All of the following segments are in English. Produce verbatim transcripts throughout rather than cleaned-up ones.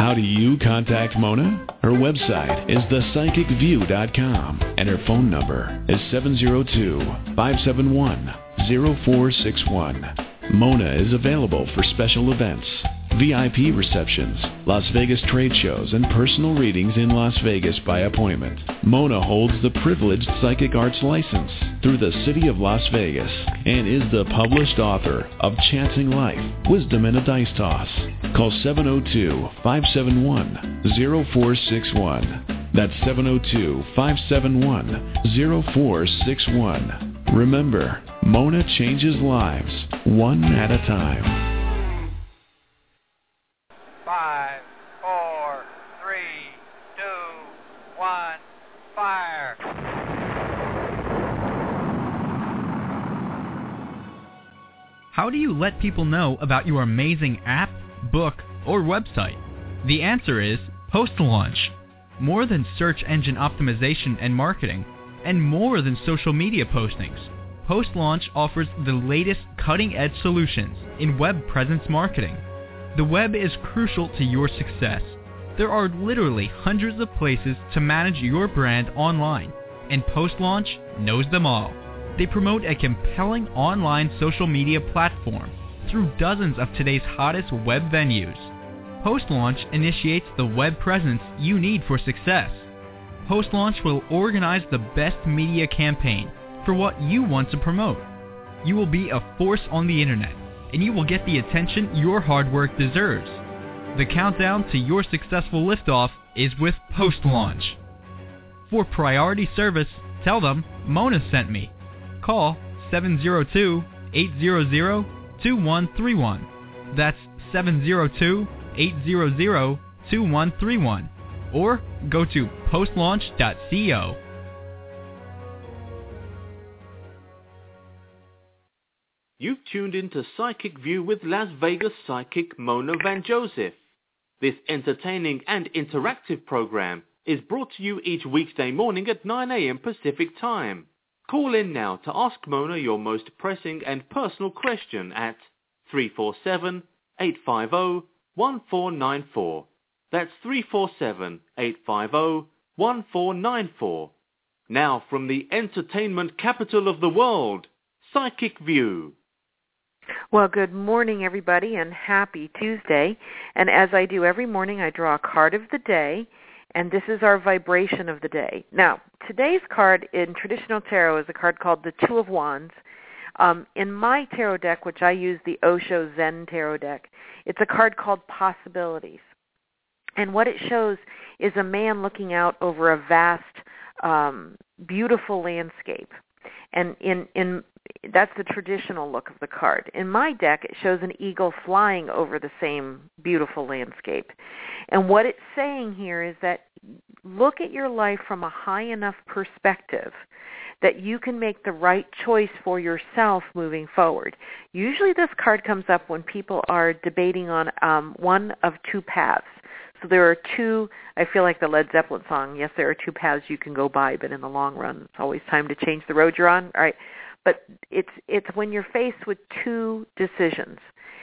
How do you contact Mona? Her website is the psychic view dot com, and her phone number is seven zero two, five seven one, zero four six one. Mona is available for special events, V I P receptions, Las Vegas trade shows, and personal readings in Las Vegas by appointment. Mona holds the privileged psychic arts license through the City of Las Vegas and is the published author of Chancing Life, Wisdom and a Dice Toss. Call seven zero two, five seven one, zero four six one. That's seven zero two, five seven one, zero four six one. Remember, Mona changes lives, one at a time. Five, four, three, two, one, fire. How do you let people know about your amazing app, book, or website? The answer is post-launch. More than search engine optimization and marketing, and more than social media postings, Post-Launch offers the latest cutting-edge solutions in web presence marketing. The web is crucial to your success. There are literally hundreds of places to manage your brand online, and Post-Launch knows them all. They promote a compelling online social media platform through dozens of today's hottest web venues. Post-Launch initiates the web presence you need for success. Post-Launch will organize the best media campaign for what you want to promote. You will be a force on the internet, and you will get the attention your hard work deserves. The countdown to your successful liftoff is with Post-Launch. For priority service, tell them Mona sent me. Call seven zero two, eight zero zero, two one three one. That's seven zero two, eight zero zero, two one three one. Or go to post launch dot co. You've tuned into Psychic View with Las Vegas psychic Mona Van Joseph. This entertaining and interactive program is brought to you each weekday morning at nine a.m. Pacific Time. Call in now to ask Mona your most pressing and personal question at three four seven, eight five zero, one four nine four. That's three four seven, eight five zero, one four nine four. Now from the entertainment capital of the world, Psychic View. Well, good morning, everybody, and happy Tuesday. And as I do every morning, I draw a card of the day, and this is our vibration of the day. Now, today's card in traditional tarot is a card called the Two of Wands. Um, in my tarot deck, which I use the Osho Zen tarot deck, it's a card called Possibilities. And what it shows is a man looking out over a vast, um, beautiful landscape. And in, in that's the traditional look of the card. In my deck, it shows an eagle flying over the same beautiful landscape. And what it's saying here is that look at your life from a high enough perspective that you can make the right choice for yourself moving forward. Usually this card comes up when people are debating on um, one of two paths. So there are two, I feel like the Led Zeppelin song, yes, there are two paths you can go by, but in the long run, it's always time to change the road you're on. All right. But it's it's when you're faced with two decisions.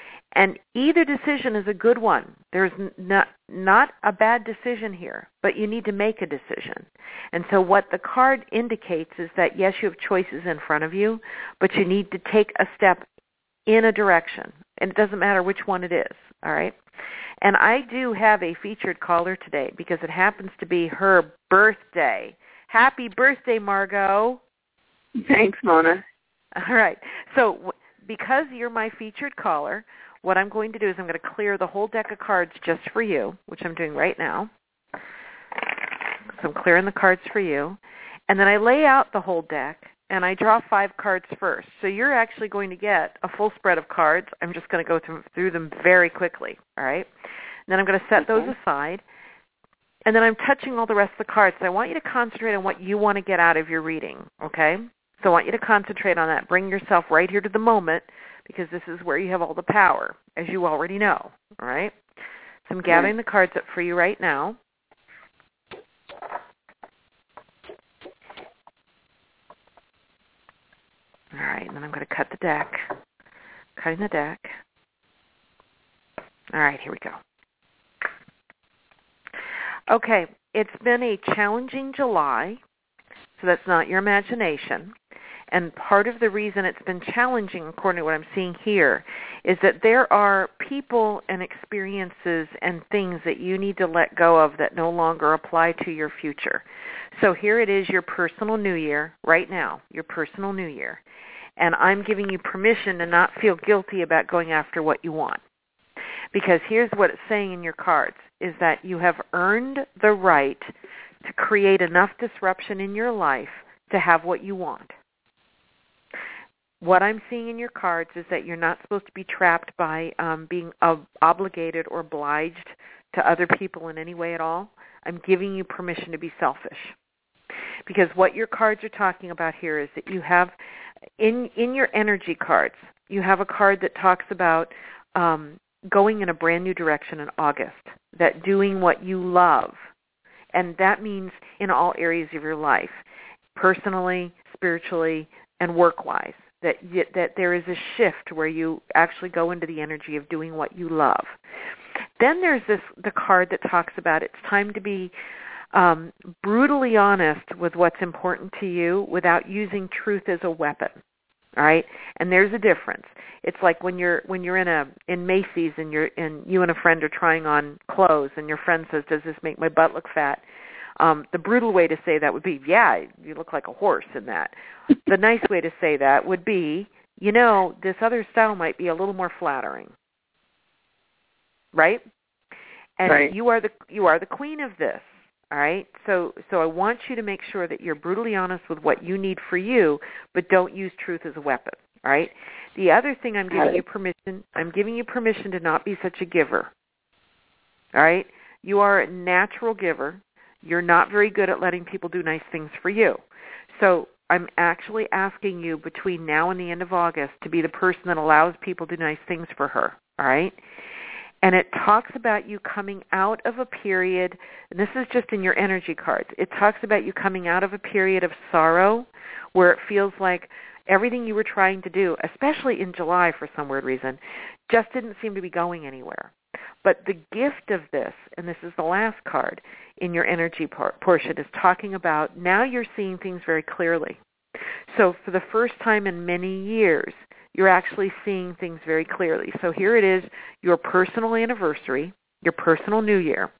And either decision is a good one. There's not, not a bad decision here, but you need to make a decision. And so what the card indicates is that, yes, you have choices in front of you, but you need to take a step in a direction. And it doesn't matter which one it is, all right? And I do have a featured caller today because it happens to be her birthday. Happy birthday, Margot. Thanks, Mona. All right. So because you're my featured caller, what I'm going to do is I'm going to clear the whole deck of cards just for you, which I'm doing right now. So I'm clearing the cards for you. And then I lay out the whole deck, and I draw five cards first. So you're actually going to get a full spread of cards. I'm just going to go through, through them very quickly, all right? And then I'm going to set those aside. And then I'm touching all the rest of the cards. So I want you to concentrate on what you want to get out of your reading, okay? So I want you to concentrate on that. Bring yourself right here to the moment because this is where you have all the power, as you already know, all right? So I'm gathering the cards up for you right now. All right, and then I'm going to cut the deck. Cutting the deck. All right, here we go. Okay, it's been a challenging July, so that's not your imagination. And part of the reason it's been challenging, according to what I'm seeing here, is that there are people and experiences and things that you need to let go of that no longer apply to your future. So here it is, your personal new year, right now, your personal new year. And I'm giving you permission to not feel guilty about going after what you want. Because here's what it's saying in your cards, is that you have earned the right to create enough disruption in your life to have what you want. What I'm seeing in your cards is that you're not supposed to be trapped by um, being ob- obligated or obliged to other people in any way at all. I'm giving you permission to be selfish. Because what your cards are talking about here is that you have, in, in your energy cards, you have a card that talks about um, going in a brand new direction in August, that doing what you love. And that means in all areas of your life, personally, spiritually, and work-wise. That that there is a shift where you actually go into the energy of doing what you love. Then there's this the card that talks about it's time to be um, brutally honest with what's important to you without using truth as a weapon. All right, and there's a difference. It's like when you're when you're in a in Macy's and you're and you and a friend are trying on clothes and your friend says, "Does this make my butt look fat?" Um, the brutal way to say that would be, "Yeah, you look like a horse in that." The nice way to say that would be, you know, this other style might be a little more flattering, right? And right. you are the you are the queen of this, all right? So so I want you to make sure that you're brutally honest with what you need for you, but don't use truth as a weapon, all right? The other thing I'm giving you permission, I'm giving you permission to not be such a giver, all right? You are a natural giver. You're not very good at letting people do nice things for you. So I'm actually asking you between now and the end of August to be the person that allows people to do nice things for her, all right? And it talks about you coming out of a period, and this is just in your energy cards, it talks about you coming out of a period of sorrow where it feels like everything you were trying to do, especially in July for some weird reason, just didn't seem to be going anywhere. But the gift of this, and this is the last card in your energy por- portion, is talking about now you're seeing things very clearly. So for the first time in many years, you're actually seeing things very clearly. So here it is, your personal anniversary, your personal new year,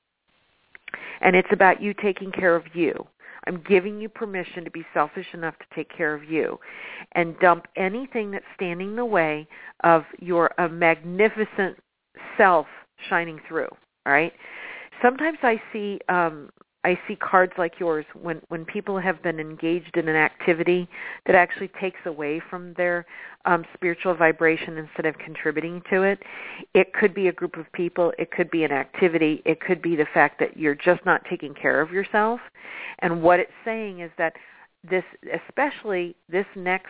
and it's about you taking care of you. I'm giving you permission to be selfish enough to take care of you and dump anything that's standing in the way of your a magnificent self shining through, all right? Sometimes I see um, I see cards like yours when, when people have been engaged in an activity that actually takes away from their um, spiritual vibration instead of contributing to it. It could be a group of people. It could be an activity. It could be the fact that you're just not taking care of yourself. And what it's saying is that this, especially this next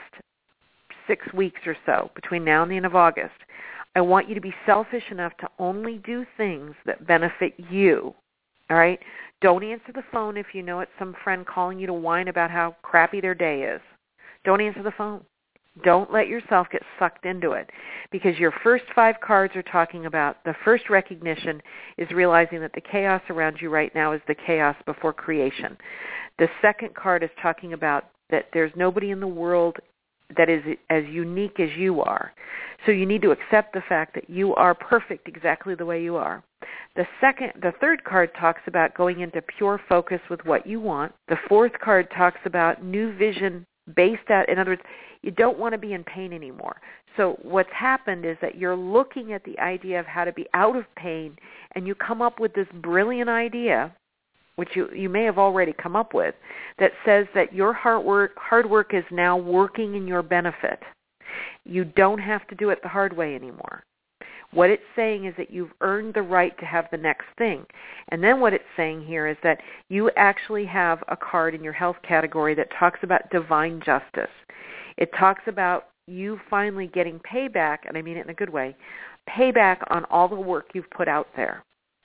six weeks or so, between now and the end of August, I want you to be selfish enough to only do things that benefit you, all right? Don't answer the phone if you know it's some friend calling you to whine about how crappy their day is. Don't answer the phone. Don't let yourself get sucked into it, because your first five cards are talking about the first recognition is realizing that the chaos around you right now is the chaos before creation. The second card is talking about that there's nobody in the world that is as unique as you are. So you need to accept the fact that you are perfect exactly the way you are. The second, the third card talks about going into pure focus with what you want. The fourth card talks about new vision based out, in other words, you don't want to be in pain anymore. So what's happened is that you're looking at the idea of how to be out of pain, and you come up with this brilliant idea, which you, you may have already come up with, that says that your hard work, hard work is now working in your benefit. You don't have to do it the hard way anymore. What it's saying is that you've earned the right to have the next thing. And then what it's saying here is that you actually have a card in your health category that talks about divine justice. It talks about you finally getting payback, and I mean it in a good way, payback on all the work you've put out there.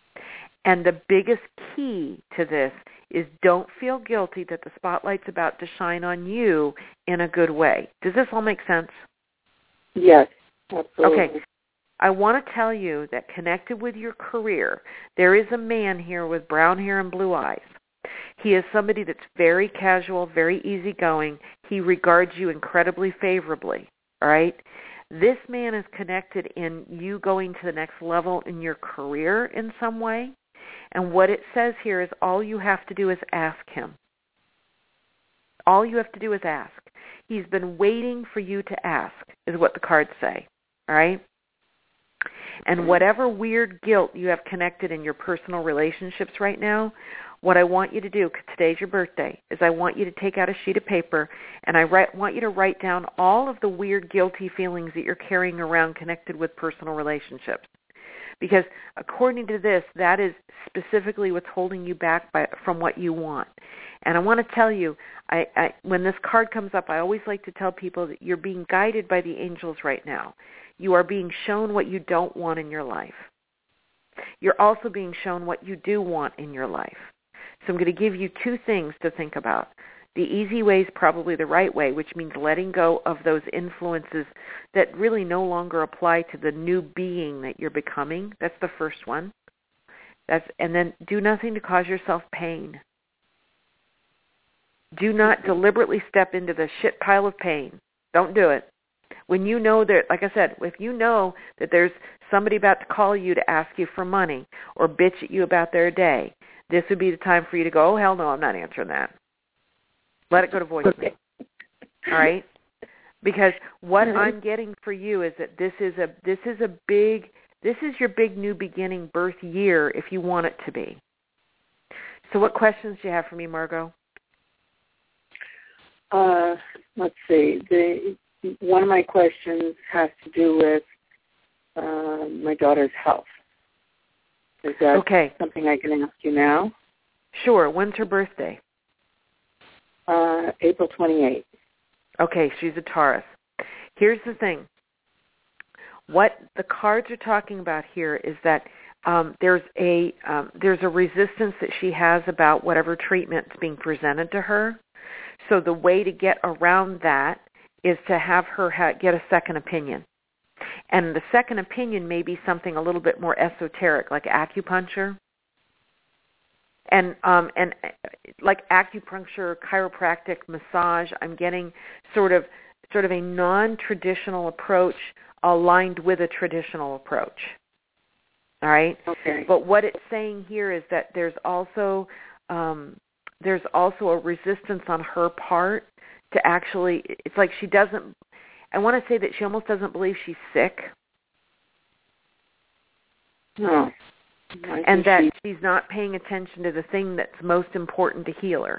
And the biggest key to this is don't feel guilty that the spotlight's about to shine on you in a good way. Does this all make sense? Yes, absolutely. Okay. I want to tell you that connected with your career, there is a man here with brown hair and blue eyes. He is somebody that's very casual, very easygoing. He regards you incredibly favorably, all right? This man is connected in you going to the next level in your career in some way. And what it says here is all you have to do is ask him. All you have to do is ask. He's been waiting for you to ask, is what the cards say, all right? And whatever weird guilt you have connected in your personal relationships right now, what I want you to do, because today's your birthday, is I want you to take out a sheet of paper and I write, want you to write down all of the weird, guilty feelings that you're carrying around connected with personal relationships. Because according to this, that is specifically what's holding you back by, from what you want. And I want to tell you, I, I, when this card comes up, I always like to tell people that you're being guided by the angels right now. You are being shown what you don't want in your life. You're also being shown what you do want in your life. So I'm going to give you two things to think about. The easy way is probably the right way, which means letting go of those influences that really no longer apply to the new being that you're becoming. That's the first one. That's, and then do nothing to cause yourself pain. Do not deliberately step into the shit pile of pain. Don't do it. When you know that, like I said, if you know that there's somebody about to call you to ask you for money or bitch at you about their day, this would be the time for you to go, oh, hell no, I'm not answering that. Let it go to voicemail. All right? Because what mm-hmm. I'm getting for you is that this is a this is a big this is your big new beginning birth year if you want it to be. So what questions do you have for me, Margot? Uh, let's see. The one of my questions has to do with uh, my daughter's health. Is that okay. something I can ask you now? Sure. When's her birthday? Uh, April twenty-eighth. Okay, she's a Taurus. Here's the thing. What the cards are talking about here is that um, there's a um, there's a resistance that she has about whatever treatment's being presented to her. So the way to get around that is to have her ha- get a second opinion. And the second opinion may be something a little bit more esoteric, like acupuncture. And um, and like acupuncture, chiropractic, massage, I'm getting sort of sort of a non-traditional approach aligned with a traditional approach. All right. Okay. But what it's saying here is that there's also um, there's also a resistance on her part to actually. It's like she doesn't. I want to say that she almost doesn't believe she's sick. No. And that she... she's not paying attention to the thing that's most important to heal her.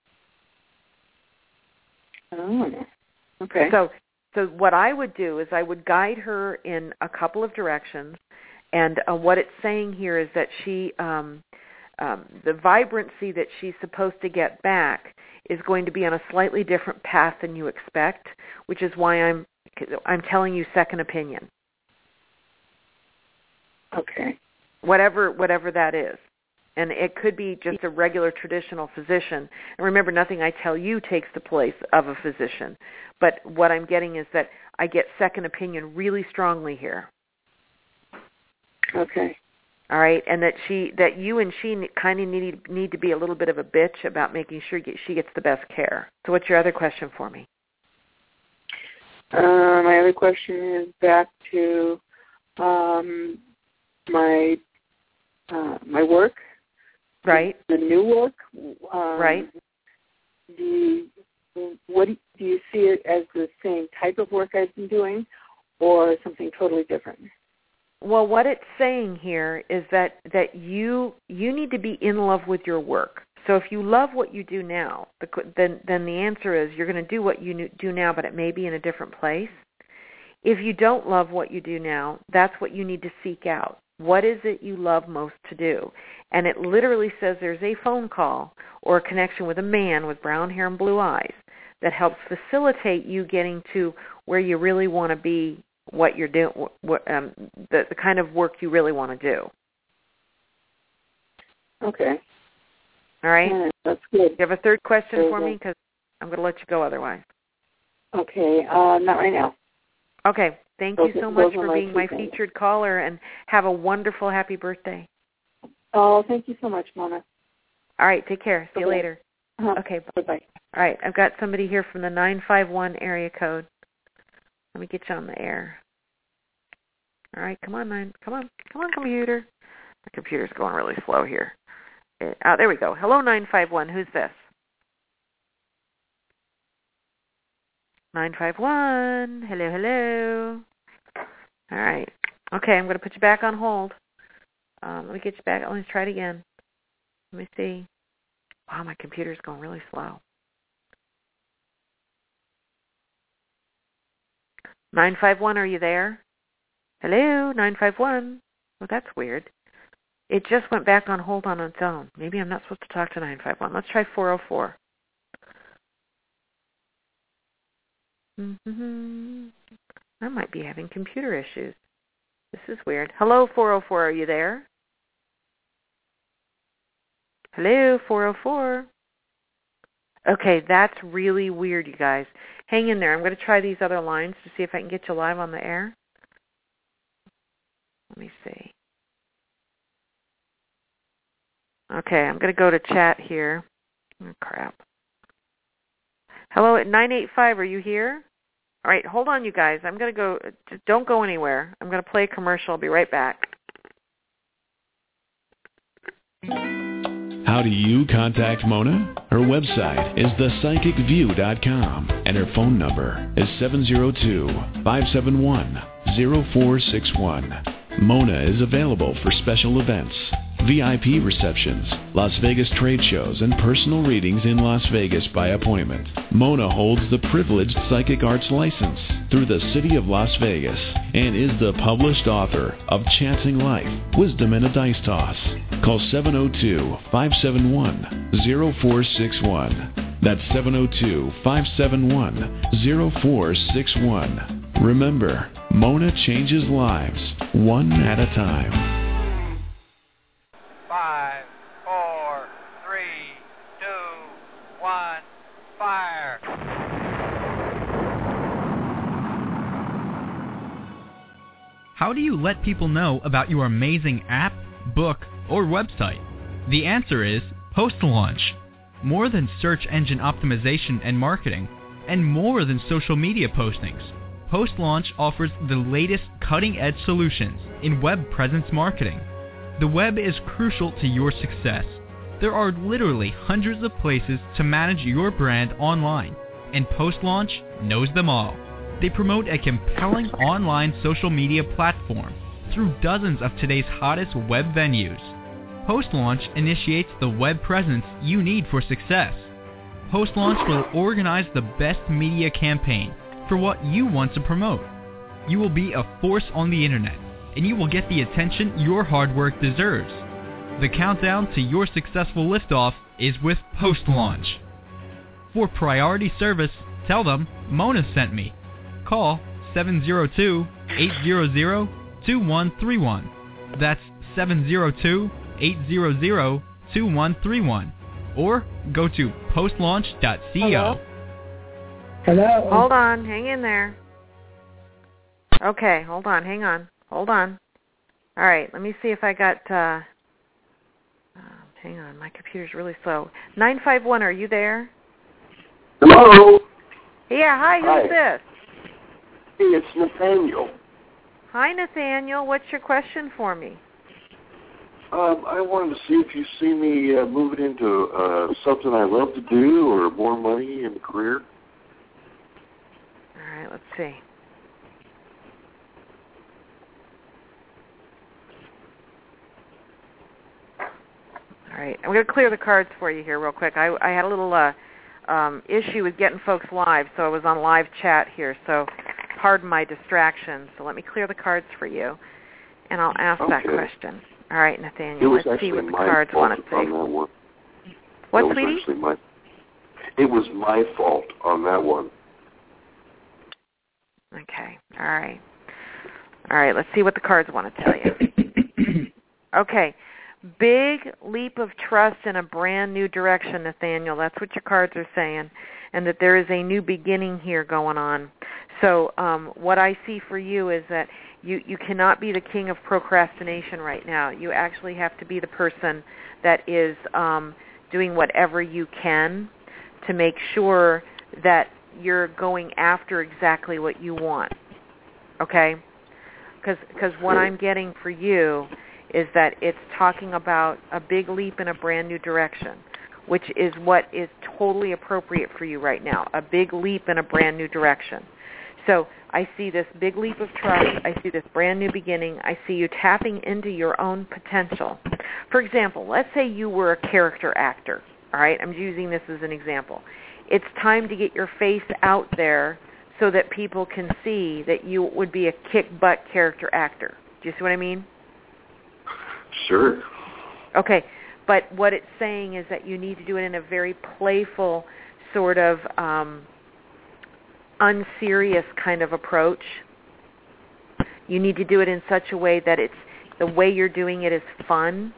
Oh, okay. So, so what I would do is I would guide her in a couple of directions, and uh, what it's saying here is that she, um, um, the vibrancy that she's supposed to get back is going to be on a slightly different path than you expect, which is why I'm I'm telling you second opinion. Okay. Whatever whatever that is. And it could be just a regular traditional physician. And remember, nothing I tell you takes the place of a physician. But what I'm getting is that I get second opinion really strongly here. Okay. All right, and that she, that you and she kind of need need to be a little bit of a bitch about making sure she gets the best care. So what's your other question for me? Uh, my other question is back to um, my uh, my work. Right. The, the new work. Um, right. Do you, what do you see it as the same type of work I've been doing, or something totally different? Well, what it's saying here is that, that you you need to be in love with your work. So if you love what you do now, then then the answer is you're going to do what you do now, but it may be in a different place. If you don't love what you do now, that's what you need to seek out. What is it you love most to do? And it literally says there's a phone call or a connection with a man with brown hair and blue eyes that helps facilitate you getting to where you really want to be, what you're doing, what, um, the, the kind of work you really want to do. Okay. All right? Yeah, that's good. You have a third question Very for good. me? Because I'm going to let you go otherwise. Okay. Uh, not right now. Okay. Thank those, you so much for my being my things. featured caller, and have a wonderful, happy birthday. Oh, thank you so much, Mona. All right, take care. See okay. you later. Uh-huh. Okay, bye-bye. All right, I've got somebody here from the nine five one area code. Let me get you on the air. All right, come on, nine. Come on, come on, computer. My computer's going really slow here. Oh, there we go. Hello, nine five one. Who's this? nine five one. Hello, hello. All right. Okay, I'm going to put you back on hold. Um, let me get you back. Let me try it again. Let me see. Wow, my computer's going really slow. nine five one, are you there? Hello, nine five one. Well, that's weird. It just went back on hold on its own. Maybe I'm not supposed to talk to nine five one. Let's try four oh four. Mm-hmm. I might be having computer issues. This is weird. Hello, four oh four. Are you there? Hello, four oh four. Okay, that's really weird, you guys. Hang in there. I'm going to try these other lines to see if I can get you live on the air. Let me see. Okay, I'm going to go to chat here. Oh, crap. Hello, at nine eight five, are you here? All right, hold on, you guys. I'm going to go. Don't go anywhere. I'm going to play a commercial. I'll be right back. How do you contact Mona? Her website is the psychic view dot com, and her phone number is seven zero two, five seven one, zero four six one. Mona is available for special events, V I P receptions, Las Vegas trade shows, and personal readings in Las Vegas by appointment. Mona holds the privileged Psychic Arts license through the City of Las Vegas and is the published author of Chancing Life, Wisdom and a Dice Toss. Call seven zero two, five seven one, zero four six one. That's seven zero two, five seven one, zero four six one. Remember, Mona changes lives, one at a time. Five, four, three, two, one, fire. How do you let people know about your amazing app, book, or website? The answer is post-launch. More than search engine optimization and marketing, and more than social media postings, Post-Launch offers the latest cutting-edge solutions in web presence marketing. The web is crucial to your success. There are literally hundreds of places to manage your brand online, and Post-Launch knows them all. They promote a compelling online social media platform through dozens of today's hottest web venues. Post-Launch initiates the web presence you need for success. Post-Launch will organize the best media campaign for what you want to promote. You will be a force on the internet, and you will get the attention your hard work deserves. The countdown to your successful liftoff is with Post-Launch. For priority service, tell them Mona sent me. Call seven zero two, eight zero zero, two one three one. That's seven zero two, eight zero zero, two one three one. Or go to post launch dot co. Hello? Hello? Hold on. Hang in there. Okay, hold on. Hang on. Hold on. All right, let me see if I got... Uh, uh, hang on. My computer's really slow. nine five one, are you there? Hello? Yeah, hi. Who's Hi. this? Hey, it's Nathaniel. Hi, Nathaniel. What's your question for me? Um, I wanted to see if you see me uh, moving into uh, something I love to do or more money in the career. All right, let's see. All right, I'm going to clear the cards for you here real quick. I, I had a little uh, um, issue with getting folks live, so I was on live chat here, so pardon my distraction. So let me clear the cards for you, and I'll ask Okay. that question. All right, Nathaniel, It was let's see actually what the my cards fault want to on say. that one. What, That was sweetie? actually my. It was my fault on that one. Okay, all right. All right, let's see what the cards want to tell you. Okay, Big leap of trust in a brand new direction, Nathaniel. That's what your cards are saying, and that there is a new beginning here going on. So um, what I see for you is that you, you cannot be the king of procrastination right now. You actually have to be the person that is um, doing whatever you can to make sure that you're going after exactly what you want, okay? Because what I'm getting for you is that it's talking about a big leap in a brand new direction, which is what is totally appropriate for you right now, a big leap in a brand new direction. So I see this big leap of trust. I see this brand new beginning. I see you tapping into your own potential. For example, let's say you were a character actor, all right? I'm using this as an example. It's time to get your face out there so that people can see that you would be a kick-butt character actor. Do you see what I mean? Sure. Okay, but what it's saying is that you need to do it in a very playful, sort of um, unserious kind of approach. You need to do it in such a way that it's the way you're doing it is fun.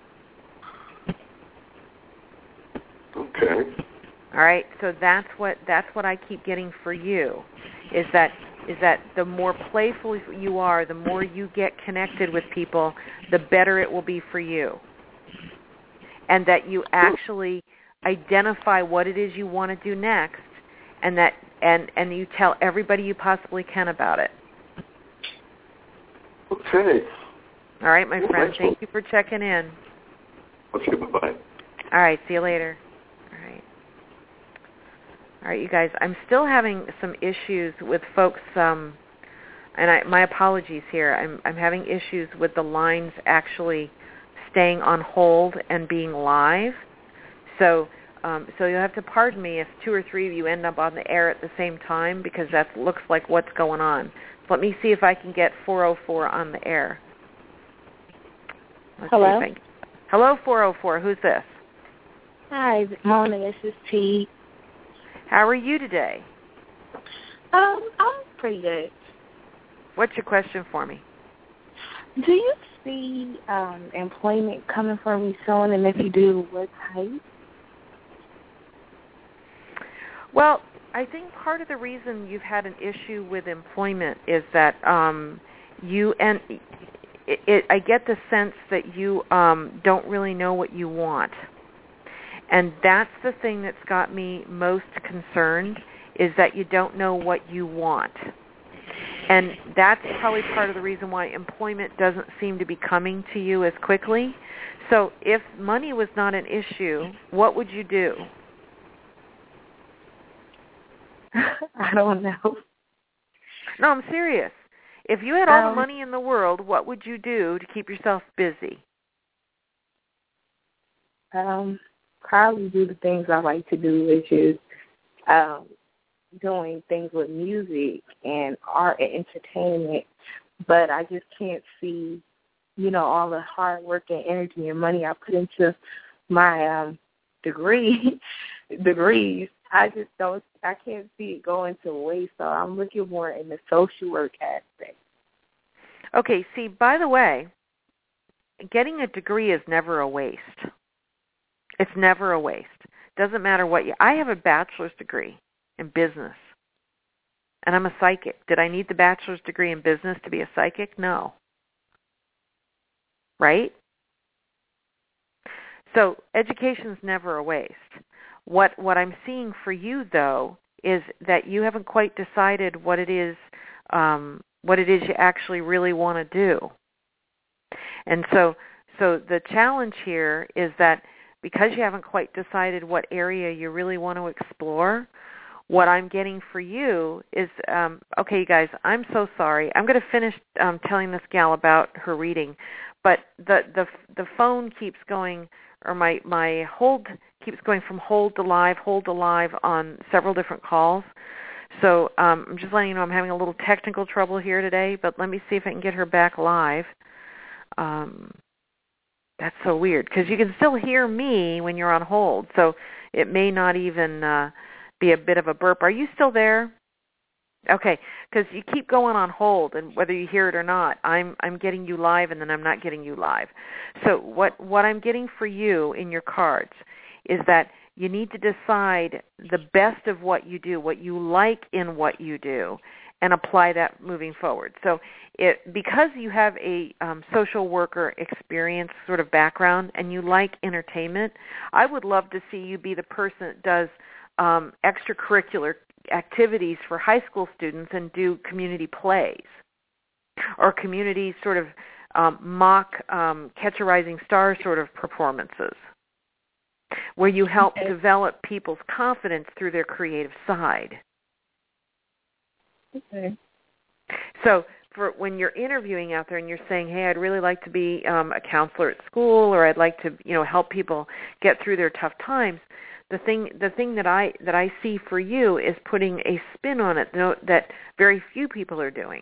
Okay. All right, so that's what that's what I keep getting for you, is that is that the more playful you are, the more you get connected with people, the better it will be for you. And that you actually identify what it is you want to do next, and that and, and you tell everybody you possibly can about it. Okay. All right, my well, friend. thanks, Thank you for checking in. Okay, bye-bye. All right, see you later. All right. All right, you guys, I'm still having some issues with folks, um, and I, my apologies here. I'm, I'm having issues with the lines actually staying on hold and being live. So um, so you'll have to pardon me if two or three of you end up on the air at the same time, because that looks like what's going on. So let me see if I can get four oh four on the air. Let's Hello? Can... Hello, four oh four. Who's this? Hi, Mona. This is T. How are you today? Um, I'm pretty good. What's your question for me? Do you see um, employment coming for me soon, and if you do, what type? Well, I think part of the reason you've had an issue with employment is that um, you and it, it, I get the sense that you um, don't really know what you want. And that's the thing that's got me most concerned, is that you don't know what you want. And that's probably part of the reason why employment doesn't seem to be coming to you as quickly. So if money was not an issue, what would you do? I don't know. No, I'm serious. If you had all um, the money in the world, what would you do to keep yourself busy? Um, probably do the things I like to do, which is um, doing things with music and art and entertainment. But I just can't see, you know, all the hard work and energy and money I put into my um, degree degrees. I just don't. I can't see it going to waste. So I'm looking more in the social work aspect. Okay. See, by the way, getting a degree is never a waste. It's never a waste. Doesn't matter what you... I have a bachelor's degree in business, and I'm a psychic. Did I need the bachelor's degree in business to be a psychic? No. Right? So education's never a waste. What what I'm seeing for you, though, is that you haven't quite decided what it is um, what it is you actually really want to do. And so so the challenge here is that because you haven't quite decided what area you really want to explore, what I'm getting for you is, um, okay, you guys, I'm so sorry. I'm going to finish um, telling this gal about her reading, but the the the phone keeps going, or my, my hold keeps going from hold to live, hold to live on several different calls. So um, I'm just letting you know I'm having a little technical trouble here today, but let me see if I can get her back live. Um, that's so weird, because you can still hear me when you're on hold, so it may not even uh, be a bit of a burp. Are you still there? Okay, because you keep going on hold, and whether you hear it or not, I'm I'm getting you live, and then I'm not getting you live. So what what I'm getting for you in your cards is that you need to decide the best of what you do, what you like in what you do, and apply that moving forward. So it, because you have a um, social worker experience sort of background and you like entertainment, I would love to see you be the person that does um, extracurricular activities for high school students and do community plays or community sort of um, mock um, Catch a Rising Star sort of performances where you help okay. develop people's confidence through their creative side. Okay. So for when you're interviewing out there and you're saying, hey, I'd really like to be um, a counselor at school, or I'd like to, you know, help people get through their tough times, the thing the thing that I that I see for you is putting a spin on it that very few people are doing.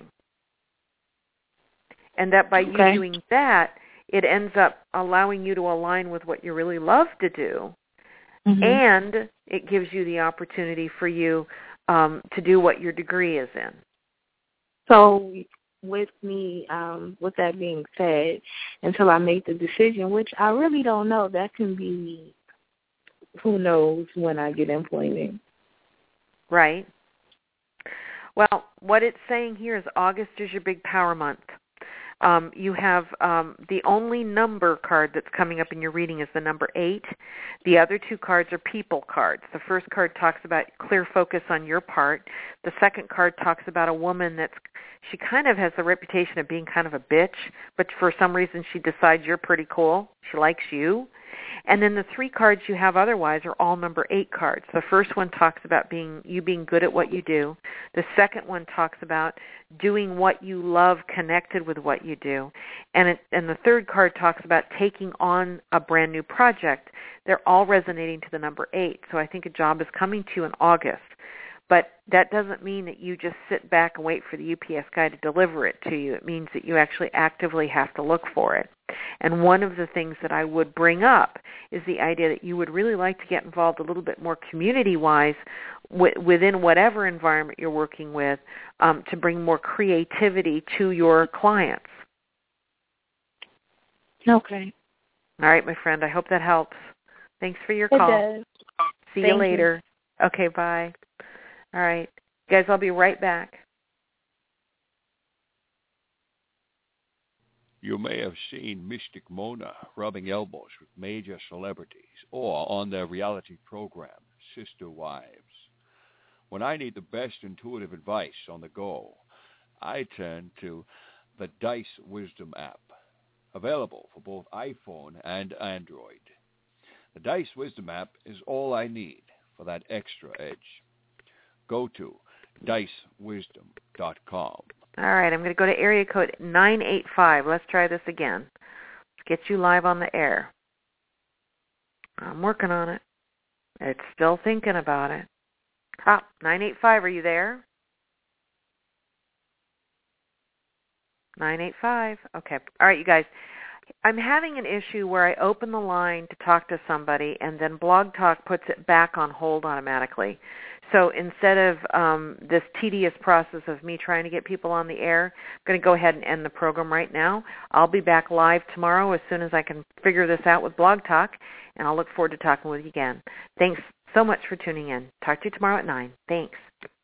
And that by okay. you doing that, it ends up allowing you to align with what you really love to do, mm-hmm. and it gives you the opportunity for you um, to do what your degree is in. So with me, um, with that being said, until I make the decision, which I really don't know, that can be, who knows when I get employment. Right. Well, what it's saying here is August is your big power month. Um, you have um, the only number card that's coming up in your reading is the number eight. The other two cards are people cards. The first card talks about clear focus on your part. The second card talks about a woman that's, she kind of has the reputation of being kind of a bitch, but for some reason she decides you're pretty cool. She likes you. And then the three cards you have otherwise are all number eight cards. The first one talks about being you being good at what you do. The second one talks about doing what you love connected with what you do. And it, and the third card talks about taking on a brand new project. They're all resonating to the number eight. So I think a job is coming to you in August. But that doesn't mean that you just sit back and wait for the U P S guy to deliver it to you. It means that you actually actively have to look for it. And one of the things that I would bring up is the idea that you would really like to get involved a little bit more community-wise w- within whatever environment you're working with um, to bring more creativity to your clients. Okay. All right, my friend. I hope that helps. Thanks for your it call. Does. See Thank you later. You. Okay, bye. All right. Guys, I'll be right back. You may have seen Mystic Mona rubbing elbows with major celebrities or on their reality program, Sister Wives. When I need the best intuitive advice on the go, I turn to the Dice Wisdom app, available for both iPhone and Android. The Dice Wisdom app is all I need for that extra edge. Go to dice wisdom dot com. All right, I'm going to go to area code nine eight five. Let's try this again. Let's get you live on the air. I'm working on it. It's still thinking about it. Ah, nine eight five, are you there? nine eight five. Okay. All right, you guys. I'm having an issue where I open the line to talk to somebody, and then Blog Talk puts it back on hold automatically. So instead of um, this tedious process of me trying to get people on the air, I'm going to go ahead and end the program right now. I'll be back live tomorrow as soon as I can figure this out with Blog Talk, and I'll look forward to talking with you again. Thanks so much for tuning in. Talk to you tomorrow at nine. Thanks.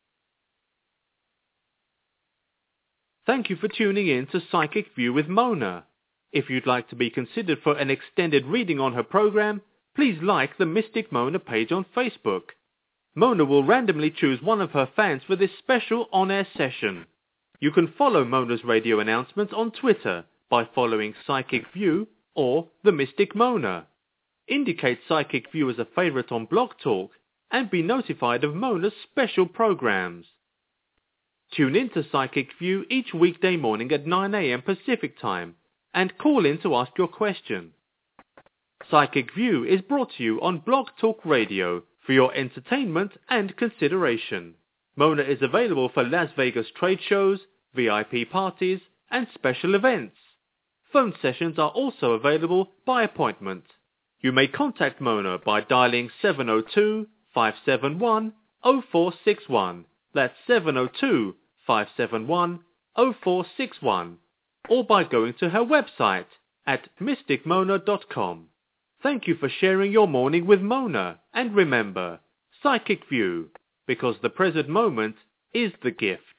Thank you for tuning in to Psychic View with Mona. If you'd like to be considered for an extended reading on her program, please like the Mystic Mona page on Facebook. Mona will randomly choose one of her fans for this special on-air session. You can follow Mona's radio announcements on Twitter by following Psychic View or The Mystic Mona. Indicate Psychic View as a favorite on Blog Talk and be notified of Mona's special programs. Tune in to Psychic View each weekday morning at nine a.m. Pacific Time and call in to ask your question. Psychic View is brought to you on Blog Talk Radio for your entertainment and consideration. Mona is available for Las Vegas trade shows, V I P parties, and special events. Phone sessions are also available by appointment. You may contact Mona by dialing seven oh two, five seven one, oh four six one That's seven oh two, five seven one, oh four six one. Or by going to her website at mystic mona dot com. Thank you for sharing your morning with Mona. And remember, Psychic View, because the present moment is the gift.